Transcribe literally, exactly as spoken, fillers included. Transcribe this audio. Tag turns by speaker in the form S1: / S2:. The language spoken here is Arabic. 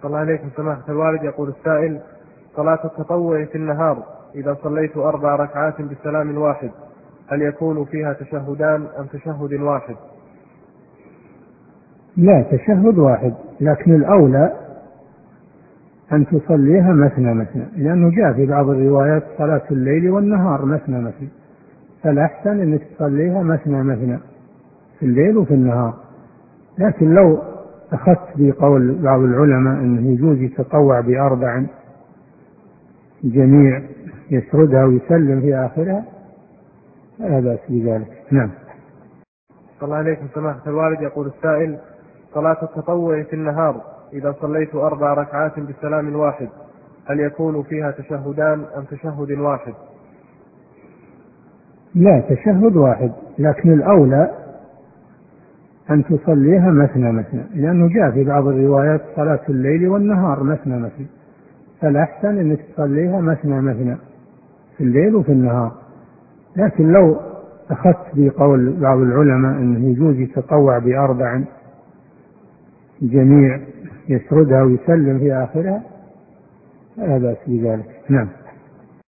S1: الله عليكم سماحة الوالد. يقول السائل: صلاة التطوع في النهار إذا صليت أربع ركعات بسلام واحد هل يكون فيها تشهدان أم تشهد واحد؟
S2: لا، تشهد واحد، لكن الأولى أن تصليها مثنى مثنى، لأنه جاء في بعض الروايات صلاة الليل والنهار مثنى مثنى، فالأحسن أنك تصليها مثنى مثنى في الليل وفي النهار. لكن لو أخذت بقول بعض العلماء أنه يجوز يتطوع بأربع جميع يسردها ويسلم في آخرها فلا بأس بذلك. نعم.
S1: الله عليكم سماحة الوالد. يقول السائل: صلاة التطوع في النهار إذا صليت أربع ركعات بسلام واحد هل يكون فيها تشهدان أم تشهد واحد؟
S2: لا، تشهد واحد، لكن الأولى أن تصليها مثنى مثنى، لأنه جاء في بعض الروايات صلاة الليل والنهار مثنى مثنى، فالأحسن أنك تصليها مثنى مثنى في الليل وفي النهار. لكن لو أخذت بقول بعض العلماء أنه يجوز يتطوع بأربع جميع يسردها ويسلم في آخرها فلا بأس بذلك. نعم.